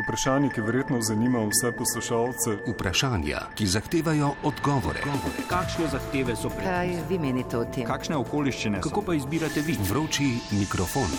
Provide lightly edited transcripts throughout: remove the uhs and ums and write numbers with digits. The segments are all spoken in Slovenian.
Vprašanje, ki verjetno zanima vse poslušalce. Vprašanja, ki zahtevajo odgovore. Kakšne zahteve so pred nami? Kaj vi menite o tem? Kakšne okoliščine? Kako pa izbirate vi? Vroči mikrofon.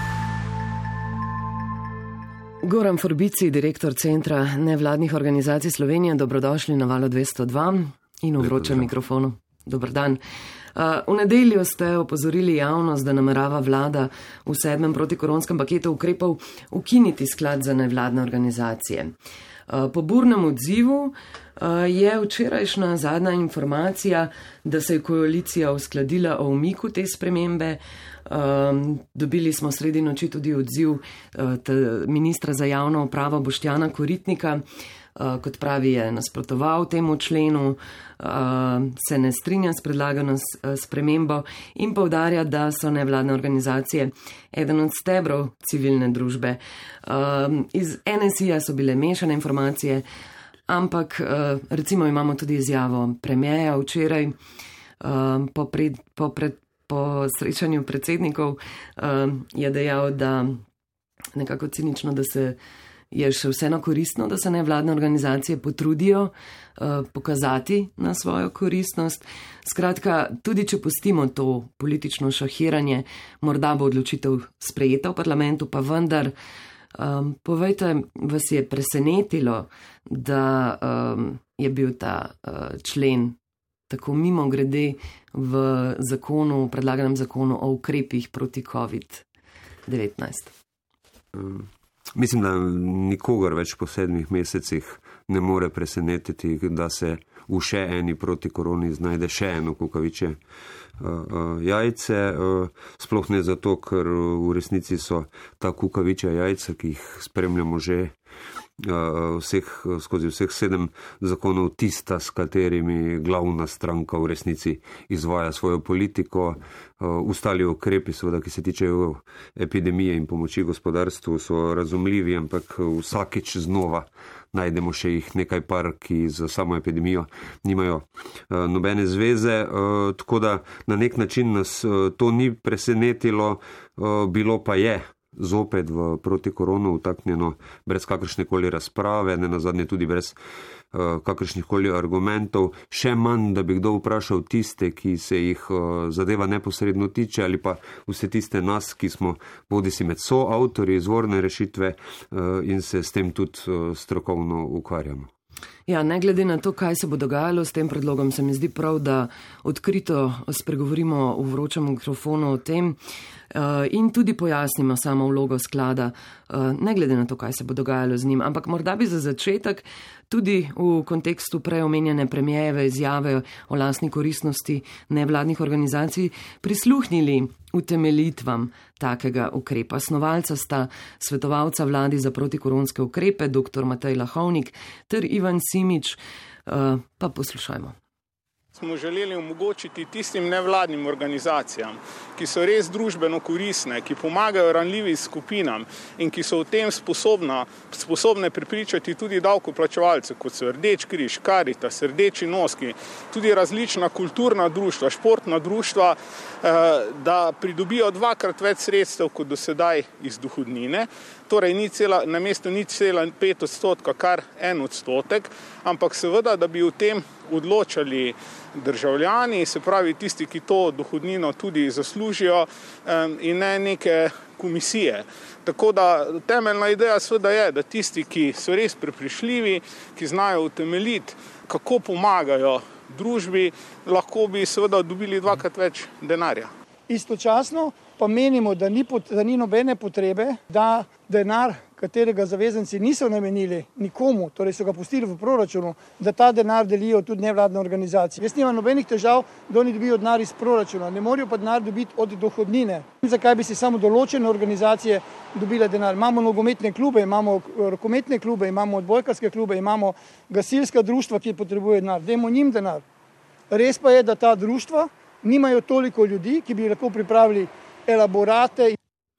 Goran Forbici, direktor Centra nevladnih organizacij Slovenije, dobrodošli na Valu 202 in v vročem mikrofonu. Dober dan. V nedeljo ste opozorili javnost, da namerava vlada v 7. protikoronskem paketu ukrepov ukiniti sklad za nevladne organizacije. Po burnem odzivu je včerajšnja zadnja informacija, da se je koalicija uskladila o umiku te spremembe. Dobili smo sredi noči tudi odziv ministra za javno upravo Boštjana Koritnika, kot pravi, je nasprotoval temu členu, se ne strinja s predlagano spremembo in poudarja, da so nevladne organizacije eden od stebrov civilne družbe. Iz NSI-ja so bile mešane informacije, ampak recimo imamo tudi izjavo premierja včeraj po srečanju predsednikov je dejal, da nekako cinično, da se je še vseeno koristno, da se nevladne organizacije potrudijo pokazati na svojo koristnost. Skratka, tudi če pustimo to politično šahiranje, morda bo odločitev sprejeta v parlamentu, pa vendar, povejte, vas je presenetilo, da je bil ta člen tako mimogrede v zakonu, v predlaganem zakonu o ukrepih proti COVID-19? Mislim, da nikogar več po 7 mesecih ne more presenetiti, da se v še eni protikoroni znajde še eno kukavičje jajce. Sploh ne zato, ker v resnici so ta kukavičja jajca, ki jih spremljamo že skozi vseh 7 zakonov, tista, s katerimi glavna stranka v resnici izvaja svojo politiko. Ostali ukrepi, seveda, ki se tičejo epidemije in pomoči gospodarstvu, so razumljivi, ampak vsakič znova najdemo še jih nekaj par, ki z samo epidemijo nimajo nobene zveze. Tako da na nek način nas to ni presenetilo, bilo pa je zopet v protikorono vtaknjeno brez kakršnekoli razprave, ne nazadnje tudi brez kakršnihkoli argumentov. Še manj, da bi kdo vprašal tiste, ki se jih zadeva neposredno tiče, ali pa vse tiste nas, ki smo bodisi med soavtorji izvorne rešitve in se s tem tudi strokovno ukvarjamo. Ja, ne glede na to, kaj se bo dogajalo s tem predlogom, se mi zdi prav, da odkrito spregovorimo v vročem mikrofonu o tem in tudi pojasnimo samo vlogo sklada, ne glede na to, kaj se bo dogajalo z njim. Ampak morda bi za začetek tudi v kontekstu preomenjene premierjeve izjave o lastni koristnosti nevladnih organizacij prisluhnili utemeljitvam takega ukrepa. Snovalca sta svetovalca vladi za protikoronske ukrepe, dr. Matej Lahovnik ter Ivan Simič, pa poslušajmo. Smo želeli omogočiti tistim nevladnim organizacijam, ki so res družbeno koristne, ki pomagajo ranljivim skupinam in ki so v tem sposobne prepričati tudi davkoplačevalce, kot so Rdeči križ, Karitas, Rdeči noski, tudi različna kulturna društva, športna društva, da pridobijo 2-krat več sredstev kot do sedaj iz dohodnine. Torej namesto 0,5%, kar 1%, ampak seveda, da bi v tem odločali državljani, se pravi tisti, ki to dohodnino tudi zaslužijo in ne neke komisije. Tako da temeljna ideja seveda je, da tisti, ki so res prepričljivi, ki znajo utemeljiti, kako pomagajo družbi, lahko bi seveda dobili 2-krat več denarja. Istočasno pa menimo, da ni nobene potrebe, da denar, katerega zavezanci niso namenili nikomu, torej so ga pustili v proračunu, da ta denar delijo tudi nevladne organizacije. Jaz nimam nobenih težav, da oni dobijo denar iz proračuna, ne morajo pa denar dobiti od dohodnine. Zakaj bi si samo določene organizacije dobile denar? Imamo nogometne klube, imamo rokometne klube, imamo odbojkarske klube, imamo gasilska društva, ki potrebujejo denar. Dajmo njim denar. Res pa je, da ta društva nimajo toliko ljudi, ki bi lahko pripravili elaborate.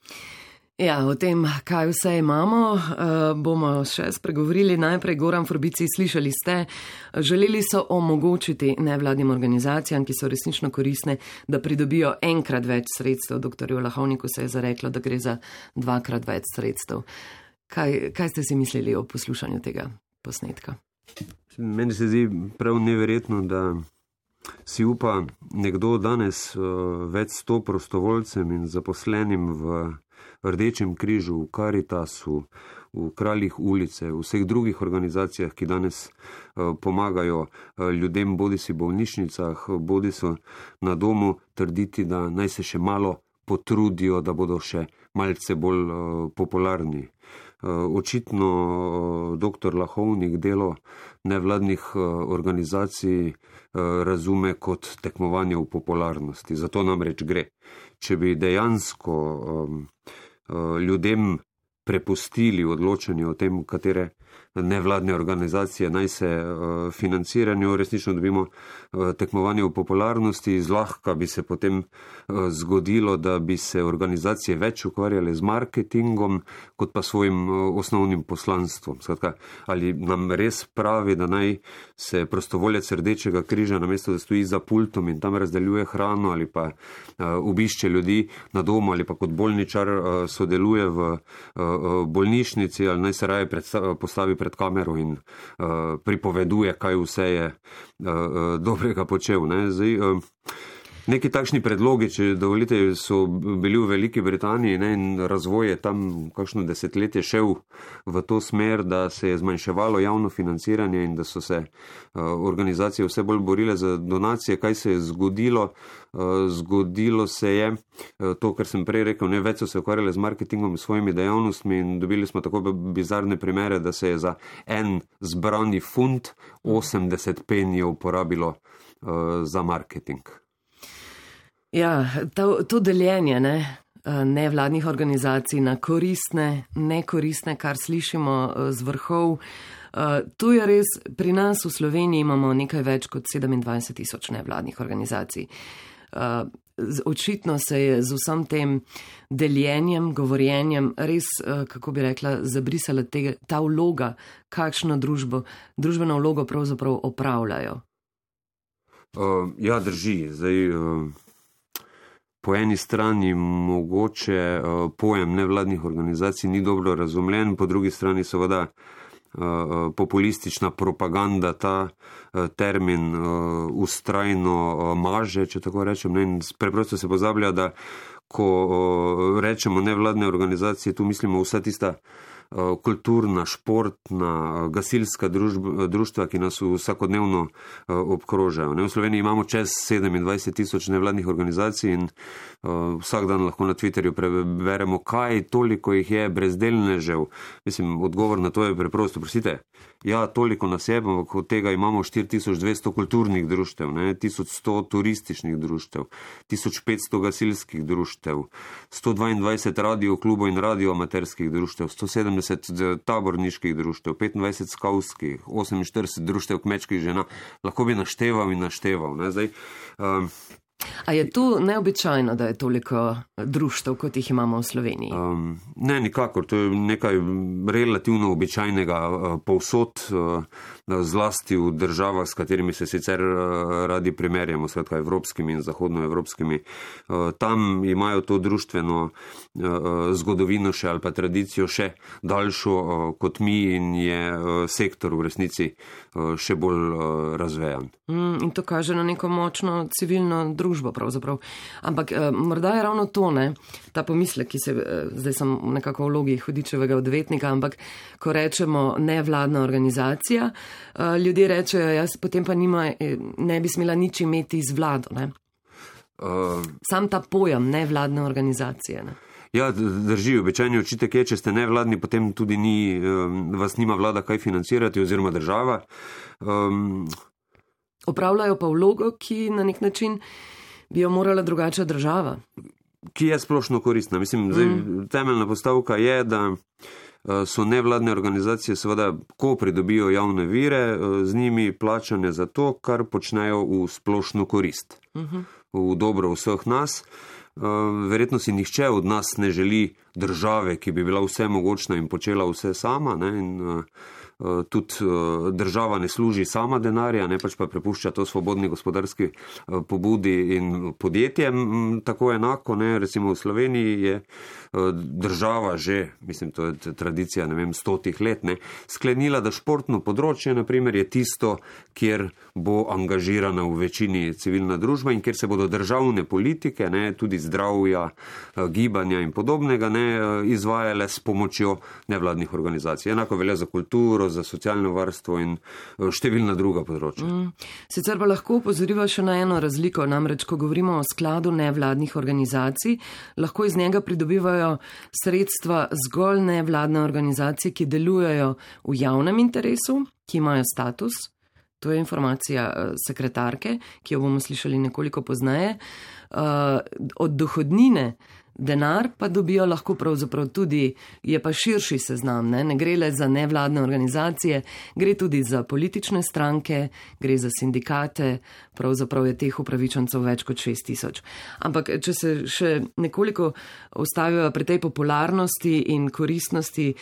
Ja, o tem, kaj vse imamo, bomo še spregovorili. Najprej Goran Forbici, slišali ste, želeli so omogočiti nevladnim organizacijam, ki so resnično koristne, da pridobijo 1-krat več sredstev. Dr. Lahovniku se je zareklo, da gre za 2-krat več sredstev. Kaj ste si mislili o poslušanju tega posnetka? Meni se zdi prav neverjetno, da si upa nekdo danes več 100 prostovoljcem in zaposlenim v Rdečem križu, v Karitasu, v Kraljih ulice, v vseh drugih organizacijah, ki danes pomagajo ljudem, bodi si v bolnišnicah, bodi so na domu, trditi, da naj se še malo potrudijo, da bodo še malce bolj popularni. Očitno dr. Lahovnik delo nevladnih organizacij razume kot tekmovanje v popularnosti. Zato namreč gre. Če bi dejansko ljudem prepustili odločanje o tem, katere nevladne organizacije naj se financirajo, resnično dobimo tekmovanje v popularnosti, zlahka bi se potem zgodilo, da bi se organizacije več ukvarjale z marketingom, kot pa svojim osnovnim poslanstvom. Skratka, ali nam res pravi, da naj se prostovoljec Rdečega križa, namesto da stoji za pultom in tam razdeljuje hrano ali pa obišče ljudi na domu ali pa kot bolničar sodeluje v bolnišnici, ali naj se raje postavi pred kamero in pripoveduje, kaj vse je dobrega počel. Zdaj, neki takšni predlogi, če dovolite, so bili v Veliki Britaniji, in razvoj je tam kakšno desetletje šel v to smer, da se je zmanjševalo javno financiranje in da so se organizacije vse bolj borile za donacije. Kaj se je zgodilo? Zgodilo se je to, kar sem prej rekel, več so se ukvarjali z marketingom, svojimi dejavnostmi in dobili smo tako bizarne primere, da se je za en zbrani funt 80 penijev porabilo za marketing. Ja, to deljenje nevladnih organizacij na koristne, nekoristne, kar slišimo z vrhov, tu je res, pri nas v Sloveniji imamo nekaj več kot 27,000 nevladnih organizacij. Očitno se je z vsem tem deljenjem, govorjenjem res, kako bi rekla, zabrisala ta vloga, kakšno družbeno vlogo pravzaprav opravljajo. Ja, drži. Zdaj, po eni strani mogoče pojem nevladnih organizacij ni dobro razumljen, po drugi strani seveda populistična propaganda ta termin vztrajno maže, če tako rečem. Preprosto se pozablja, da ko rečemo nevladne organizacije, tu mislimo vsa tista kulturna, športna, gasilska društva, ki nas vsakodnevno obkrožajo. V Sloveniji imamo čez 27,000 nevladnih organizacij in vsak dan lahko na Twitterju preberemo, kaj toliko jih je brezdelnežev. Mislim, odgovor na to je preprosto. Prosite, ja, toliko nas je, ampak od tega imamo 4200 kulturnih društev, 1100 turističnih društev, 1500 gasilskih društev, 122 radioklubov in radioamaterskih društev, 170 taborniških društev, 25 skavskih, 48 društev kmečkih žena. Lahko bi našteval in našteval. Zdaj, A je tu neobičajno, da je toliko društev, kot jih imamo v Sloveniji? Ne, nikakor. To je nekaj relativno običajnega povsod, zlasti v državah, s katerimi se sicer radi primerjamo, skratka evropskimi in zahodnoevropskimi. Tam imajo to društveno zgodovino še ali pa tradicijo še daljšo kot mi in je sektor v resnici še bolj razvejan. In to kaže na neko močno civilno družbo pravzaprav. Ampak morda je ravno to, ta pomislek, ki se, zdaj sem nekako v vlogi hudičevega odvetnika, ampak ko rečemo nevladna organizacija, ljudje rečejo, jaz potem pa ne bi smela nič imeti z vlado. Sam ta pojem nevladne organizacije. Ja, drži, običajni očitek je, če ste nevladni, potem tudi vas nima vlada kaj financirati oziroma država. Opravljajo pa vlogo, ki na nek način bi jo morala drugače država. Ki je splošno koristna. Mislim, temeljna postavka je, da so nevladne organizacije seveda, ko pridobijo javne vire, z njimi plačane za to, kar počnejo v splošno korist. V dobro vseh nas. Verjetno si nihče od nas ne želi države, ki bi bila vse mogočna in počela vse sama. In tudi država ne služi sama denarja, ne pač pa prepušča to svobodni gospodarski pobudi in podjetjem tako enako, ne, recimo v Sloveniji je država že, mislim, to je tradicija, ne vem, 100 let, ne, sklenila, da športno področje, na primer, je tisto, kjer bo angažirana v večini civilna družba in kjer se bodo državne politike, ne, tudi zdravja, gibanja in podobnega, ne, izvajale s pomočjo nevladnih organizacij. Enako velja za kulturo, za socialno varstvo in številna druga področja. Sicer pa lahko upozoriva še na eno razliko, namreč, ko govorimo o skladu nevladnih organizacij, lahko iz njega pridobivajo sredstva zgolj nevladne organizacije, ki delujejo v javnem interesu, ki imajo status. To je informacija sekretarke, ki jo bomo slišali nekoliko pozneje. Od dohodnine denar pa dobijo lahko pravzaprav tudi, je pa širši seznam, ne gre le za nevladne organizacije, gre tudi za politične stranke, gre za sindikate, pravzaprav je teh upravičencev več kot 6000. Ampak, če se še nekoliko ustavijo pri tej popularnosti in koristnosti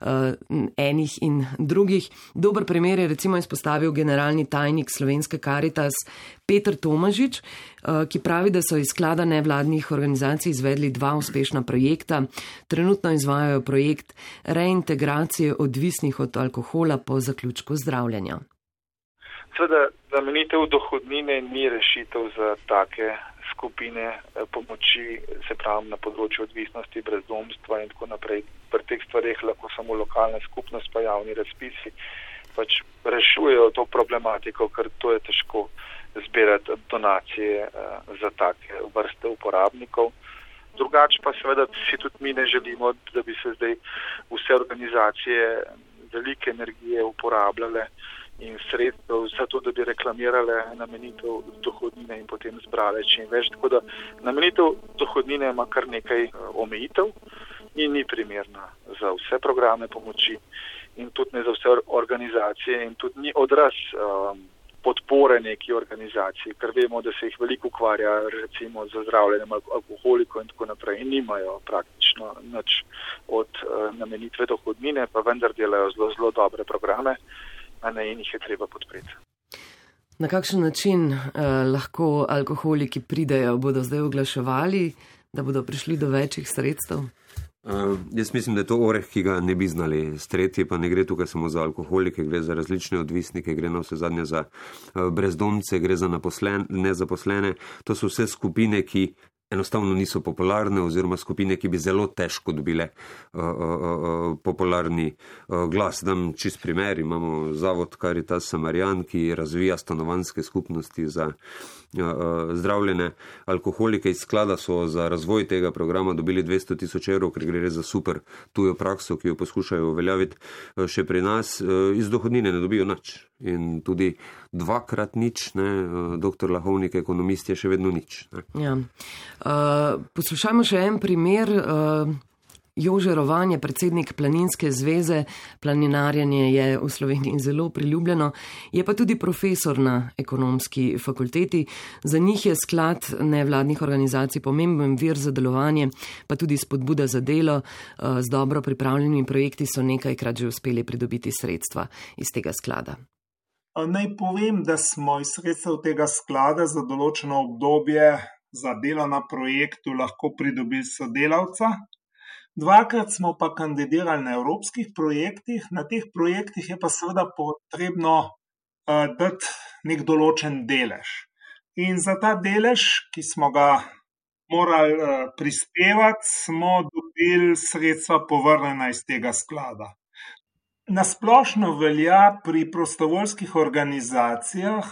enih in drugih, dober primer je recimo izpostavil generalni tajnik Slovenske Karitas Peter Tomažič, ki pravi, da so iz sklada nevladnih organizacij izvedli 2 uspešna projekta. Trenutno izvajajo projekt reintegracije odvisnih od alkohola po zaključku zdravljenja. Seveda, namenitev dohodnine ni rešitev za take skupine pomoči, se pravi na področju odvisnosti, brezdomstva in tako naprej. Pri teh stvareh lahko samo lokalna skupnost pa javni razpisi pač rešujejo to problematiko, ker to je težko zbirati donacije za take vrste uporabnikov. Drugače pa seveda si tudi mi ne želimo, da bi se zdaj vse organizacije velike energije uporabljale in sredstev za to, da bi reklamirale namenitev dohodnine in potem zbrale čim več. Tako da namenitev dohodnine ima kar nekaj omejitev in ni primerna za vse programe pomoči in tudi ne za vse organizacije in tudi ni odraz podpore neki organizaciji, ker vemo, da se jih veliko ukvarja recimo z zdravljenjem alkoholikov in tako naprej in nimajo praktično nič od namenitve dohodnine, pa vendar delajo zelo dobre programe, a ne in jih je treba podpreti. Na kakšen način lahko alkoholiki pridejo? Bodo zdaj oglaševali, da bodo prišli do večjih sredstev? Jaz mislim, da je to oreh, ki ga ne bi znali streti, pa ne gre tukaj samo za alkoholike, gre za različne odvisnike, gre na vse zadnje za brezdomce, gre za nezaposlene. To so vse skupine, ki enostavno niso popularne oziroma skupine, ki bi zelo težko dobile popularni glas. Dam čist primer, imamo zavod Karitas Samarijan, ki razvija stanovanjske skupnosti za zdravljene alkoholike. Iz sklada so za razvoj tega programa dobili 200 000 evrov, ker gre za super tujo prakso, ki jo poskušajo uveljaviti še pri nas. Iz dohodnine ne dobijo nič. In tudi 2x nič, ne, doktor Lahovnik, ekonomist, je še vedno nič. Ja. Poslušajmo še en primer. Jože Rovan je predsednik Planinske zveze. Planinarjenje je v Sloveniji zelo priljubljeno. Je pa tudi profesor na ekonomski fakulteti. Za njih je sklad nevladnih organizacij pomemben vir za delovanje, pa tudi spodbuda za delo. Z dobro pripravljenimi projekti so nekajkrat že uspeli pridobiti sredstva iz tega sklada. Naj povem, da smo iz sredstev tega sklada za določeno obdobje za delo na projektu lahko pridobili sodelavca. 2krat smo pa kandidirali na evropskih projektih. Na teh projektih je pa seveda potrebno dati nek določen delež. In za ta delež, ki smo ga morali prispevati, smo dobili sredstva povrnjena iz tega sklada. Nasplošno velja pri prostovoljskih organizacijah,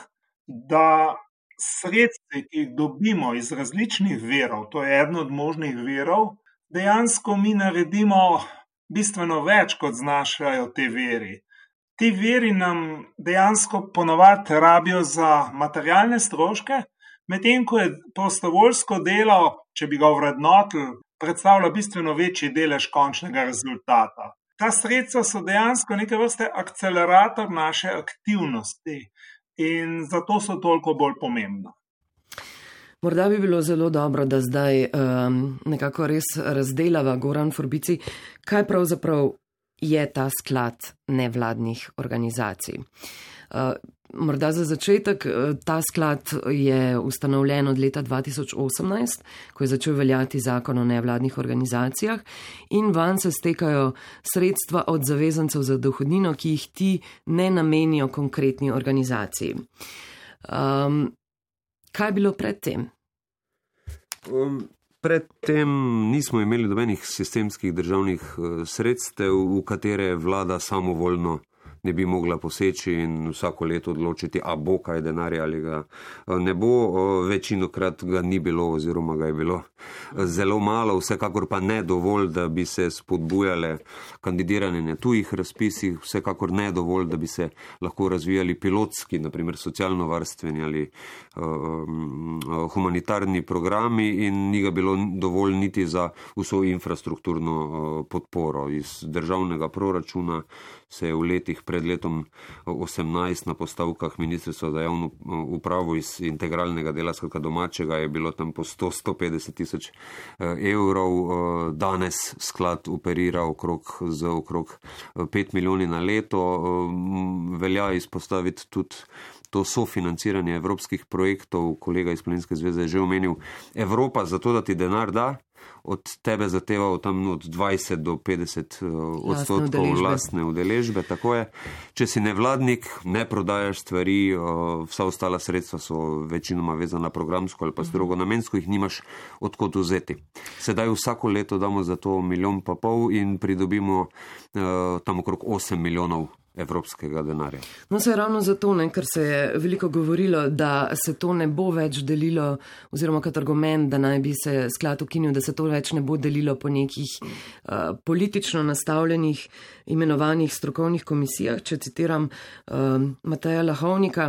da sredstva, ki jih dobimo iz različnih virov, to je eden od možnih virov, dejansko mi naredimo bistveno več, kot znašajo te viri. Ti viri nam dejansko ponavadi rabijo za materialne stroške, medtem ko je prostovoljsko delo, če bi ga ovrednotili, predstavlja bistveno večji delež končnega rezultata. Ta sredstva so dejansko neke vrste akcelerator naše aktivnosti in zato so toliko bolj pomembna. Morda bi bilo zelo dobro, da zdaj nekako res razdelava, Goran Forbici, kaj pravzaprav je ta sklad nevladnih organizacij. Morda za začetek, ta sklad je ustanovljen od leta 2018, ko je začel veljati zakon o nevladnih organizacijah in vanj se stekajo sredstva od zavezancev za dohodnino, ki jih ti ne namenijo konkretni organizaciji. Kaj je bilo predtem? Predtem nismo imeli nobenih sistemskih državnih sredstev, v katere vlada samovoljno ne bi mogla poseči in vsako leto odločiti, a bo kaj denarja ali ga ne bo. Večinokrat ga ni bilo oziroma ga je bilo zelo malo, vsekakor pa ne dovolj, da bi se spodbujale kandidiranje na tujih razpisih, vsekakor ne dovolj, da bi se lahko razvijali pilotski, naprimer socialno-varstveni ali humanitarni programi in ni ga bilo dovolj niti za vso infrastrukturno podporo. Iz državnega proračuna se je v letih pred letom 18 na postavkah Ministrstva za javno upravo iz integralnega dela, skratka domačega, je bilo tam po 100-150 tisoč evrov. Danes sklad operira okrog 5 milijoni na leto. Velja izpostaviti tudi to sofinanciranje evropskih projektov. Kolega iz Planinske zveze je že omenil, Evropa zato, da ti denar da, od tebe zahteval tam od 20 do 50 odstotkov lastne udeležbe. Tako je. Če si nevladnik, ne prodajaš stvari, vsa ostala sredstva so večinoma vezana programsko ali pa strogo namensko, jih nimaš odkot vzeti. Sedaj vsako leto damo za to 1,5 milijona in pridobimo tam okrog 8 milijonov evropskega denarja. No, se je ravno zato, ker se je veliko govorilo, da se to ne bo več delilo, oziroma kot argument, da naj bi se sklad ukinil, da se to več ne bo delilo po nekih politično nastavljenih imenovanih strokovnih komisijah. Če citiram Mateja Lahovnika,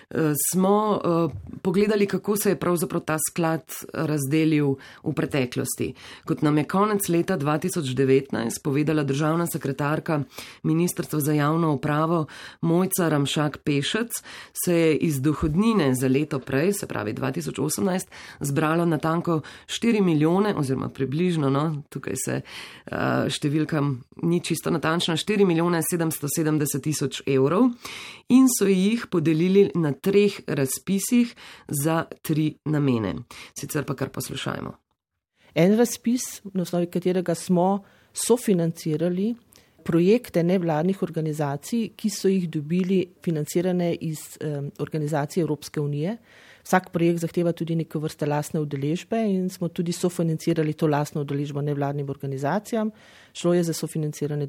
smo pogledali, kako se je pravzaprav ta sklad razdelil v preteklosti. Kot nam je konec leta 2019 povedala državna sekretarka Ministrstva za javno upravo Mojca Ramšak-Pešec, se je iz dohodnine za leto prej, se pravi 2018, zbralo natanko 4 milijone, oziroma približno, no, tukaj se številkam ni čisto natančna, 4 milijone 770 tisoč evrov in so jih podelili na 3 razpisih za 3 namene. Sicer pa kar poslušajmo. En razpis, na osnovi katerega smo sofinancirali projekte nevladnih organizacij, ki so jih dobili financirane iz organizacije Evropske unije. Vsak projekt zahteva tudi neke vrste lastne udeležbe in smo tudi sofinancirali to lastno udeležbo nevladnim organizacijam. Šlo je za sofinanciranje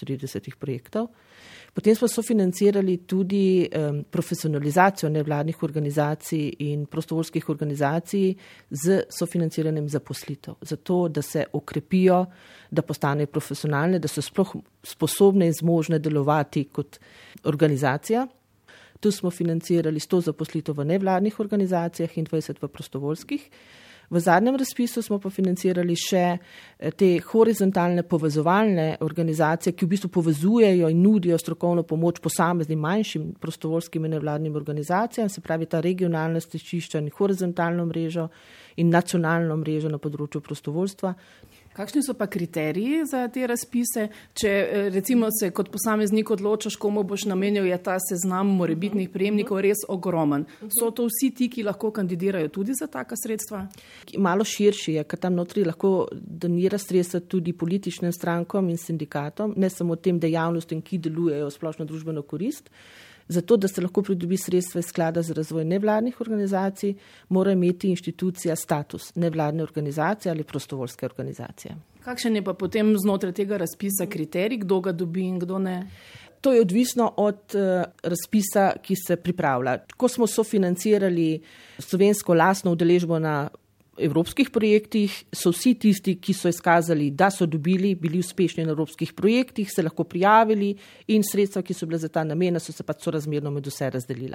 49 projektov. Potem smo sofinancirali tudi profesionalizacijo nevladnih organizacij in prostovoljskih organizacij z sofinanciranjem zaposlitev. Zato, da se okrepijo, da postanejo profesionalne, da so sploh sposobne in zmožne delovati kot organizacija. Tu smo financirali 100 zaposlitev v nevladnih organizacijah in 20 v prostovoljskih. V zadnjem razpisu smo pa financirali še te horizontalne povezovalne organizacije, ki v bistvu povezujejo in nudijo strokovno pomoč posameznim manjšim prostovoljskim in nevladnim organizacijam, se pravi ta regionalna stičišča in horizontalno mrežo in nacionalno mrežo na področju prostovoljstva. Kakšni so pa kriteriji za te razpise? Če recimo se kot posameznik odločaš, komu boš namenil, je ta seznam morebitnih prejemnikov res ogromen. So to vsi ti, ki lahko kandidirajo tudi za taka sredstva? Malo širši je, ker tam notri lahko donira sredstva tudi političnim strankom in sindikatom, ne samo tem dejavnostim, ki delujejo v splošno družbeno korist. Zato, da se lahko pridobi sredstva iz sklada za razvoj nevladnih organizacij, mora imeti inštitucija status nevladne organizacije ali prostovoljske organizacije. Kakšen je pa potem znotraj tega razpisa kriterij, kdo ga dobi in kdo ne? To je odvisno od razpisa, ki se pripravlja. Ko smo sofinancirali slovensko lastno udeležbo na evropskih projektih, so vsi tisti, ki so izkazali, da so bili uspešni na evropskih projektih, se lahko prijavili in sredstva, ki so bile za ta namen, so se pač sorazmerno med vse razdelila.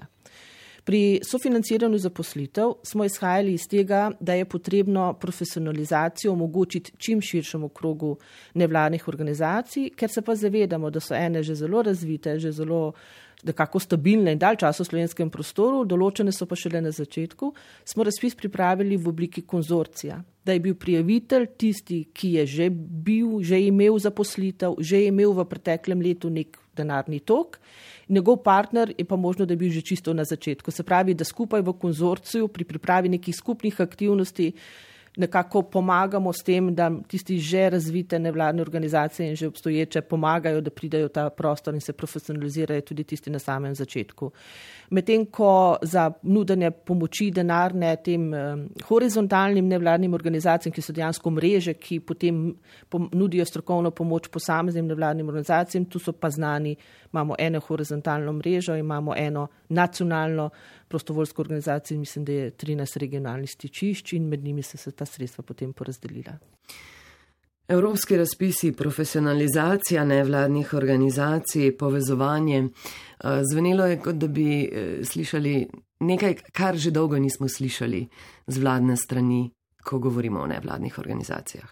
Pri sofinanciranju zaposlitev smo izhajali iz tega, da je potrebno profesionalizacijo omogočiti čim širšemu krogu nevladnih organizacij, ker se pa zavedamo, da so ene že zelo razvite, že zelo nekako stabilne in dalj časa v slovenskem prostoru, določene so pa šele na začetku, smo razpis pripravili v obliki konzorcija, da je bil prijavitelj tisti, ki je že imel zaposlitev, že imel v preteklem letu nek denarni tok, njegov partner je pa možno, da je bil že čisto na začetku. Se pravi, da skupaj v konzorciju pri pripravi nekih skupnih aktivnosti nekako pomagamo s tem, da tisti že razvite nevladne organizacije in že obstoječe pomagajo, da pridajo v ta prostor in se profesionalizirajo tudi tisti na samem začetku. Medtem ko za nudenje pomoči denarne tem horizontalnim nevladnim organizacijam, ki so dejansko mreže, ki potem nudijo strokovno pomoč posameznim nevladnim organizacijam, tu so pa znani, imamo eno horizontalno mrežo, imamo eno nacionalno prostovoljsko organizacijo, mislim, da je 13 regionalnih stičišč in med njimi se ta sredstva potem porazdelila. Evropski razpisi, profesionalizacija nevladnih organizacij, povezovanje. Zvenelo je, kot da bi slišali nekaj, kar že dolgo nismo slišali z vladne strani, ko govorimo o nevladnih organizacijah.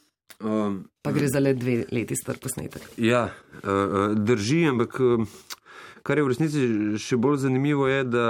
Pa gre za le 2 leti star posnetek. Ja, drži, ampak kar je v resnici še bolj zanimivo je, da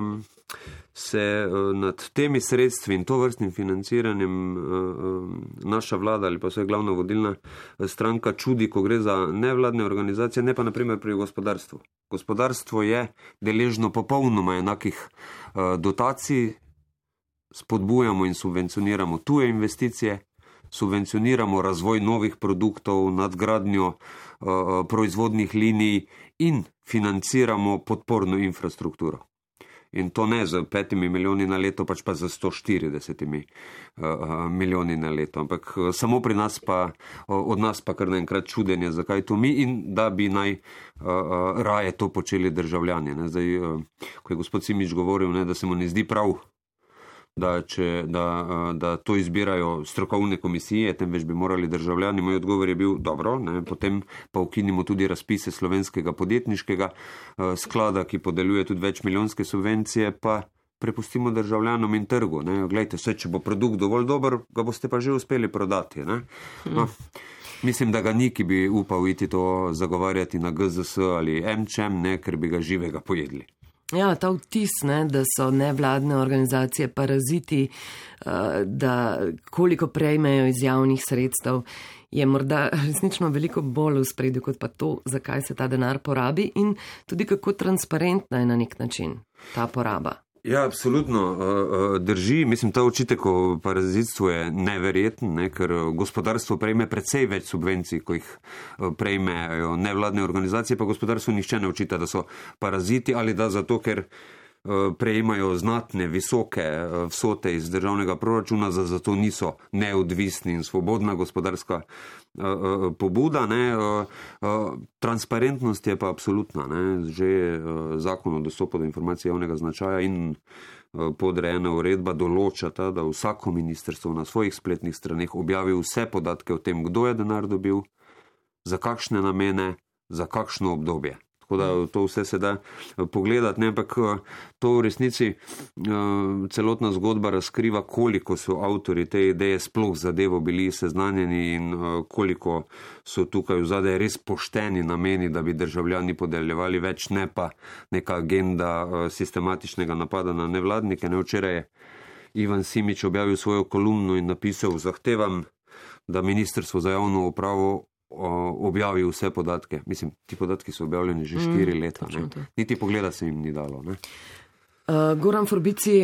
se nad temi sredstvi in to vrstnim financiranjem naša vlada ali pa vse glavna vodilna stranka čudi, ko gre za nevladne organizacije, ne pa naprimer pri gospodarstvu. Gospodarstvo je deležno popolnoma enakih dotacij, spodbujamo in subvencioniramo tuje investicije, subvencioniramo razvoj novih produktov, nadgradnjo proizvodnih linij in financiramo podporno infrastrukturo. In to ne z 5 milijoni na leto, pač pa z 140 milijoni na leto. Ampak samo pri nas pa, od nas pa kar naenkrat čudenje, zakaj to mi in da bi naj raje to počeli državljani. Ne. Zdaj, ko je gospod Simič govoril, ne, da se mu ne zdi prav, da to izbirajo strokovne komisije, temveč bi morali državljani. Moj odgovor je bil dobro, ne, potem pa ukinimo tudi razpise slovenskega podjetniškega sklada, ki podeljuje tudi večmilijonske subvencije, pa prepustimo državljanom in trgu. Ne. Glejte, vse, če bo produkt dovolj dober, ga boste pa že uspeli prodati. Ne. No, mislim, da ga ni, ki bi upal iti to zagovarjati na GZS ali MČM, ne, ker bi ga živega pojedli. Ja, ta vtis, ne, da so nevladne organizacije paraziti, da koliko prejmejo iz javnih sredstev, je morda resnično veliko bolj v spredju kot pa to, zakaj se ta denar porabi in tudi kako transparentna je na nek način ta poraba. Ja, absolutno drži. Mislim, ta očitek o parazitstvu je neverjeten, ne, ker gospodarstvo prejme precej več subvencij, ko jih prejmejo nevladne organizacije, pa gospodarstvo nihče ne očita, da so paraziti ali da zato, ker prejemajo znatne, visoke vsote iz državnega proračuna, zato niso neodvisni in svobodna gospodarska pobuda. Ne. Transparentnost je pa absolutna. Ne. Že zakon o dostopu do informacij javnega značaja in podrejena uredba določata, da vsako ministrstvo na svojih spletnih straneh objavi vse podatke o tem, kdo je denar dobil, za kakšne namene, za kakšno obdobje. Tako da to vse se da pogledati, ne, ampak to v resnici celotna zgodba razkriva, koliko so avtori te ideje sploh zadevo bili seznanjeni in koliko so tukaj vzadej res pošteni nameni, da bi državljani podeljevali več, ne pa neka agenda sistematičnega napada na nevladnike. Ne, včeraj je Ivan Simič objavil svojo kolumno in napisal: zahtevam, da Ministrstvo za javno upravo objavi vse podatke. Mislim, ti podatki so objavljeni že 4 leta. Niti pogleda se jim ni dalo. Ne? Goran Forbici,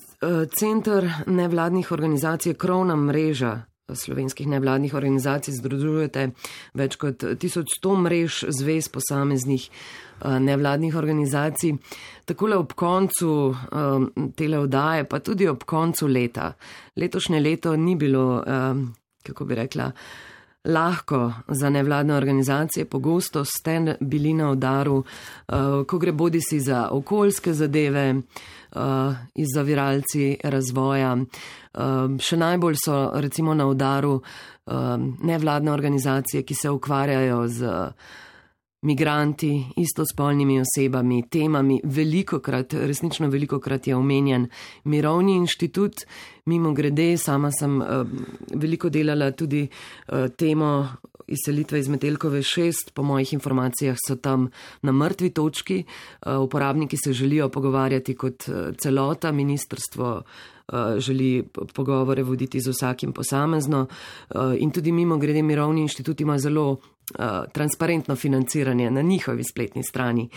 Center nevladnih organizacij, krovna mreža slovenskih nevladnih organizacij, združujete več kot 1100 mrež zvez posameznih nevladnih organizacij. Takole ob koncu tele oddaje, pa tudi ob koncu leta. Letošnje leto ni bilo, kako bi rekla, lahko za nevladne organizacije. Pogosto ste bili na udaru, ko gre bodisi za okoljske zadeve, iz zaviralci razvoja. Še najbolj so recimo na udaru nevladne organizacije, ki se ukvarjajo z migranti, istospolnimi osebami, temami, resnično velikokrat je omenjen Mirovni inštitut. Mimo grede, sama sem veliko delala tudi temo izselitve iz Metelkove 6. Po mojih informacijah so tam na mrtvi točki. Uporabniki se želijo pogovarjati kot celota, ministrstvo želi pogovore voditi z vsakim posamezno in tudi mimo grede Mirovni inštitut ima zelo transparentno financiranje na njihovi spletni strani.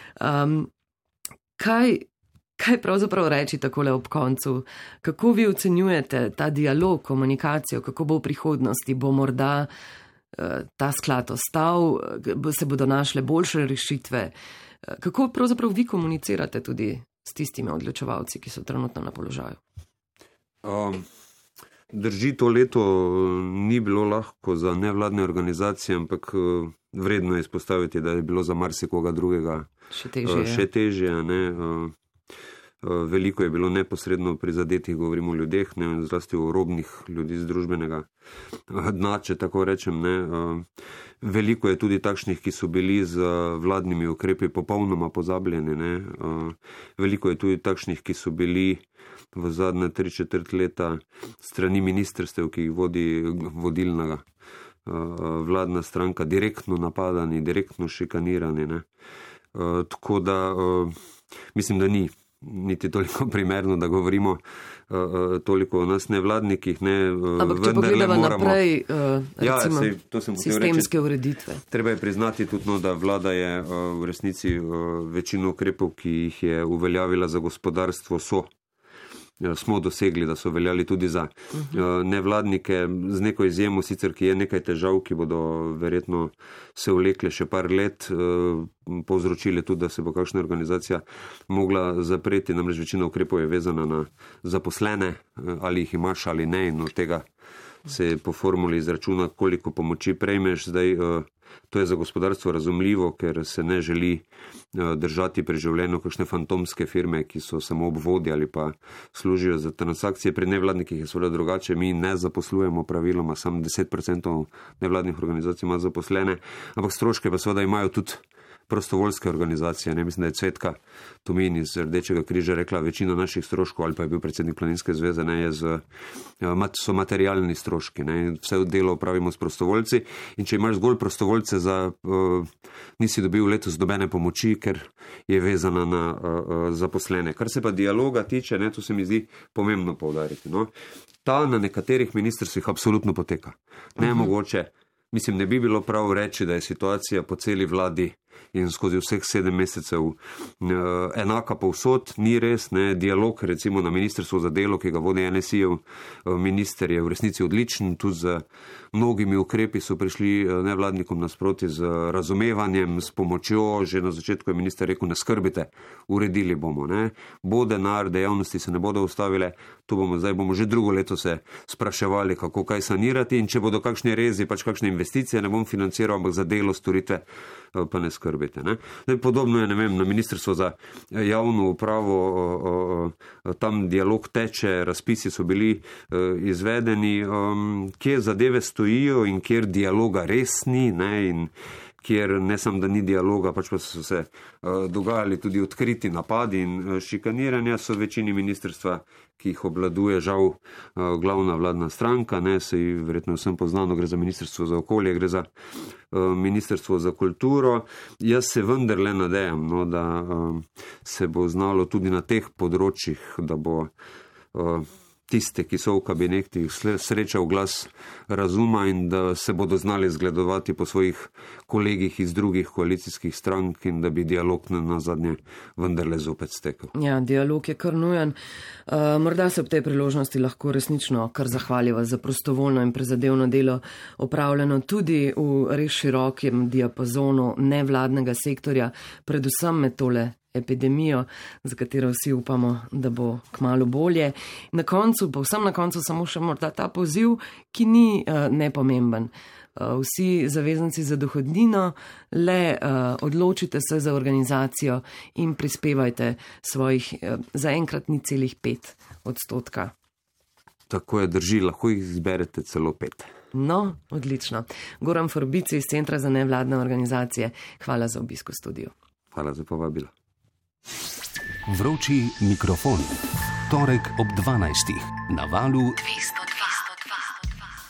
Kaj pravzaprav reči takole ob koncu? Kako vi ocenjujete ta dialog, komunikacijo, kako bo v prihodnosti? Bo morda ta sklad ostal, se bodo našle boljše rešitve? Kako pravzaprav vi komunicirate tudi s tistimi odločevalci, ki so trenutno na položaju? Drži, to leto ni bilo lahko za nevladne organizacije, ampak vredno je izpostaviti, da je bilo za marsikoga drugega še težje. Veliko je bilo neposredno prizadetih, govorimo o ljudeh, zlasti o robnih ljudi z družbenega dna, če tako rečem. Veliko je tudi takšnih, ki so bili z vladnimi ukrepi popolnoma pozabljeni. Veliko je tudi takšnih, ki so bili v zadnje 3/4 leta strani ministrstev, ki jih vodi vodilna vladna stranka, direktno napadani, direktno šikanirani. Tako da mislim, da ni niti toliko primerno, da govorimo toliko o nas nevladnikih. Ampak če pogledamo naprej, recimo sistemske ureditve. Treba je priznati tudi, da vlada je v resnici večino ukrepov, ki jih je uveljavila za gospodarstvo, smo dosegli, da so veljali tudi za nevladnike, z neko izjemo sicer, ki je nekaj težav, ki bodo verjetno se vlekle še par let, povzročili tudi, da se bo kakšna organizacija mogla zapreti, namreč večina ukrepov je vezana na zaposlene, ali jih imaš ali ne, in od tega se po formuli izračuna, koliko pomoči prejmeš. Zdaj, to je za gospodarstvo razumljivo, ker se ne želi držati pri življenju kakšne fantomske firme, ki so samo obvodi ali pa služijo za transakcije. Pri nevladnikih je seveda drugače, mi ne zaposlujemo praviloma, samo 10% nevladnih organizacij ima zaposlene, ampak stroške pa seveda imajo tudi prostovoljske organizacije. Mislim, da je Cvetka Tomin iz Rdečega križa rekla, večina naših stroškov, ali pa je bil predsednik Planinske zveze, so materialni stroški. Vse delo opravimo s prostovoljci in če imaš zgolj prostovoljce, nisi dobil letos dobene pomoči, ker je vezana na zaposlene. Kar se pa dialoga tiče, to se mi zdi pomembno poudariti. Ta na nekaterih ministrstvih absolutno poteka. Nemogoče, mislim, ne bi bilo prav reči, da je situacija po celi vladi in skozi vseh 7 mesecev enaka povsod. Ni res, dialog recimo na ministrstvu za delo, ki ga vodi NSI-jev minister, je v resnici odličen, tudi z mnogimi ukrepi so prišli nevladnikom nasproti z razumevanjem, s pomočjo. Že na začetku je minister rekel, ne skrbite, uredili bomo. Bo denar, dejavnosti se ne bodo ustavile, zdaj bomo že drugo leto se spraševali, kako kaj sanirati, in če bodo kakšne rezi, kakšne investicije ne bom financiral, ampak za delo, storitve pa ne skrbite. Podobno je, na ministrstvo za javno upravo, tam dialog teče, razpisi so bili izvedeni, kje zadeve stojijo in kjer dialoga res ni, in kjer ne samo, da ni dialoga, pa so se dogajali tudi odkriti napadi in šikaniranja, so večini ministrstva, ki jih obladuje žal glavna vladna stranka, sej verjetno vsem poznano, gre za ministrstvo za okolje, gre za ministrstvo za kulturo. Jaz se vendarle nadejam, da se bo znalo tudi na teh področjih, da bo tiste, ki so v kabinetih, srečal glas razuma in da se bodo znali zgledovati po svojih kolegih iz drugih koalicijskih strank in da bi dialog na zadnje vendarle zopet stekel. Ja, dialog je kar nujen. Morda se ob tej priložnosti lahko resnično kar zahvaliva za prostovoljno in prizadevno delo opravljeno tudi v res širokem diapazonu nevladnega sektorja, predvsem med tole epidemijo, za katero vsi upamo, da bo kmalu bolje. Na koncu, povsem na koncu, samo še morda ta poziv, ki ni nepomemben. Vsi zavezanci za dohodnino, le odločite se za organizacijo in prispevajte svojih zaenkrat 0,5%. Tako je, drži, lahko jih izberete celo 5%. No, odlično. Goran Forbici iz Centra za nevladne organizacije, hvala za obisk v studiu. Hvala za povabilo. Vroči mikrofon. Torek ob 12. na valu 202.